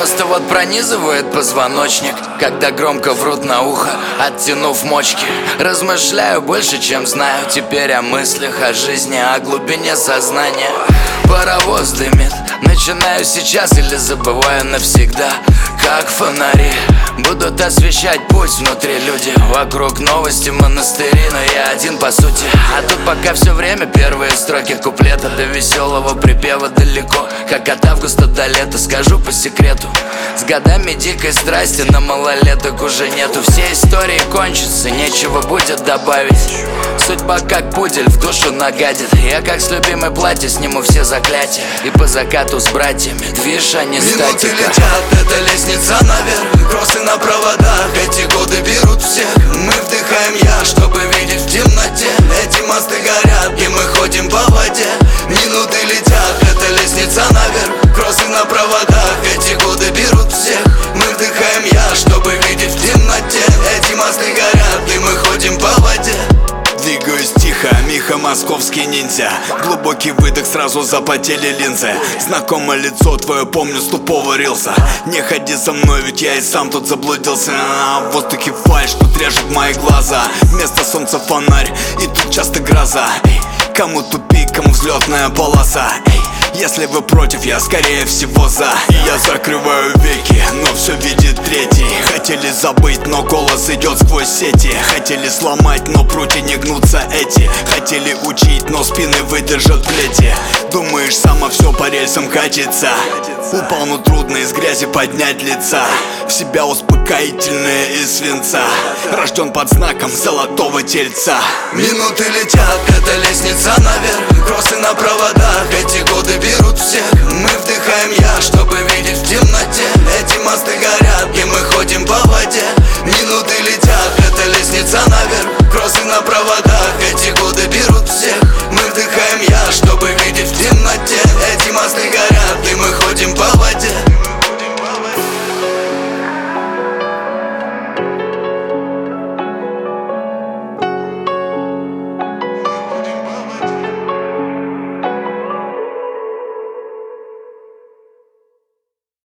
просто вот пронизывает позвоночник, когда громко врут на ухо, оттянув мочки. Размышляю больше, чем знаю теперь о мыслях, о жизни, о глубине сознания. Паровоз дымит, начинаю сейчас или забываю навсегда. Как фонари будут освещать путь внутри люди. Вокруг новости, монастыри, но я один по сути. А тут пока все время первые строки куплета, до веселого припева далеко, как от августа до лета. Скажу по секрету, с годами дикой страсти на малолеток уже нету. Все истории кончатся, нечего будет добавить. Судьба как пудель в душу нагадит. Я как с любимой платье сниму все заклятия, и по закату с братьями движ, а не статика. Минуты летят, это лестница наверх, кроссы на проводах, эти годы берут всех. Мы вдыхаем я, чтобы видеть в темноте. Эти мосты горят, и мы ходим по воде. Минуты летят, это лестница наверх, кроссы на проводах, эти годы берут всех. Мы вдыхаем я, чтобы видеть в темноте. Эти мосты горят, и мы ходим по воде. Двигаюсь тихо, Миха, московский ниндзя. Глубокий выдох, сразу запотели линзы. Знакомое лицо твое помню с тупого рилса. Не ходи за мной, ведь я и сам тут заблудился. В воздухе фальшь, тут режет мои глаза. Вместо солнца фонарь, и тут часто гроза. Кому тупик, кому взлетная полоса. Если вы против, я скорее всего за. Я закрываю веки, но все видит третий. Хотели забыть, но голос идет сквозь сети. Хотели сломать, но прутья не гнутся эти. Хотели учить, но спины выдержат плети. Думаешь, само все по рельсам катится. Упал, но трудно из грязи поднять лица. В себя успокоительное из свинца. Рожден под знаком золотого тельца. Минуты летят, это лестница наверх, кроссы на проводах, эти годы берут всех. Мы